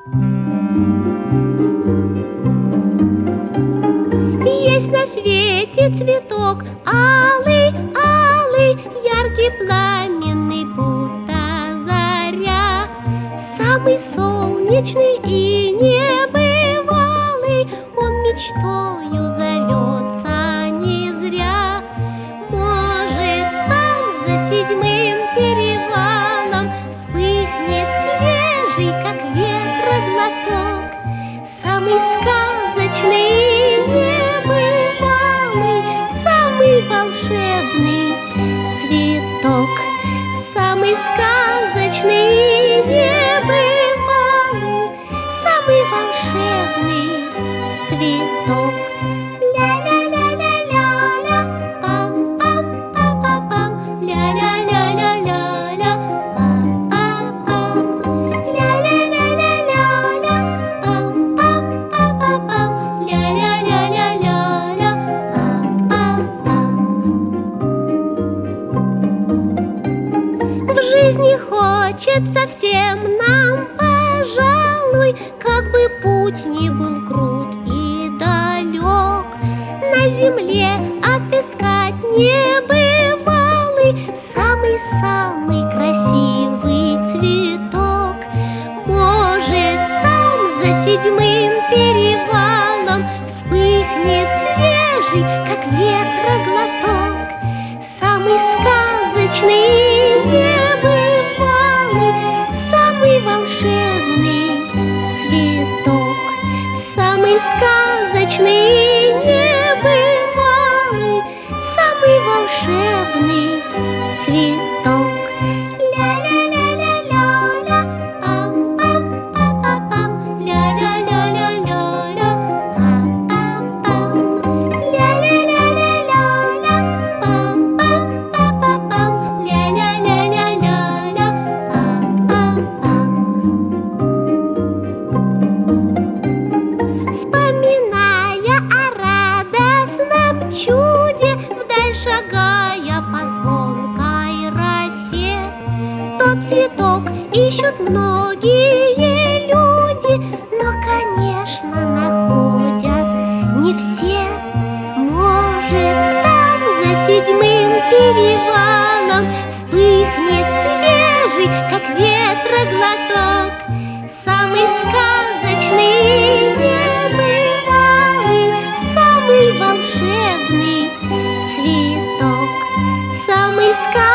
Есть на свете цветок алый, алый, яркий, пламенный, будто заря, самый солнечный и небывалый, он мечтою зовется не зря. Может, там за седьмым перевалом вспыхнет свежий, как ветра, глоток, самый сказочный и небывалый, самый волшебный цветок, самый сказочный и небывалый, самый волшебный цветок. Ля-ля-ля-ля-ля-ля, пам-пам-па-па-пам, ля-ля-ля-ля-ля-ля, пам-пам-пам, ля-ля-ля-ля-ля-ля, пам-пам-па-па-пам, ля-ля-ля-ля-ля-ля, пам-пам-пам. В жизни хочется всем нам, пожалуй, как бы путь ни был крут и далек, на земле отыскать небывалый, самый-самый красивый цветок. Может, там за седьмым перевалом вспыхнет свежий, как ветра, глоток, самый сказочный и небывалый, самый волшебный цветок, самый сказочный и небывалый, самый волшебный цветок. Ля-ля-ля-ля-ля-ля, пам-пам-па-па-пам, ля-ля-ля-ля-ля-ля, пам-пам-пам, ля-ля-ля-ля-ля-ля, пам-пам-па-па-пам, ля-ля-ля-ля-ля-ля, пам-пам-пам. Вспоминая о радостном чуде, вдаль шагая по звонкой росе, тот цветок ищут многие люди, но, конечно, находят не все. Может, там за седьмым перевалом вспыхнет свежий, как ветра, глоток, самый сказочный и небывалый, самый волшебный цветок, самый сказочный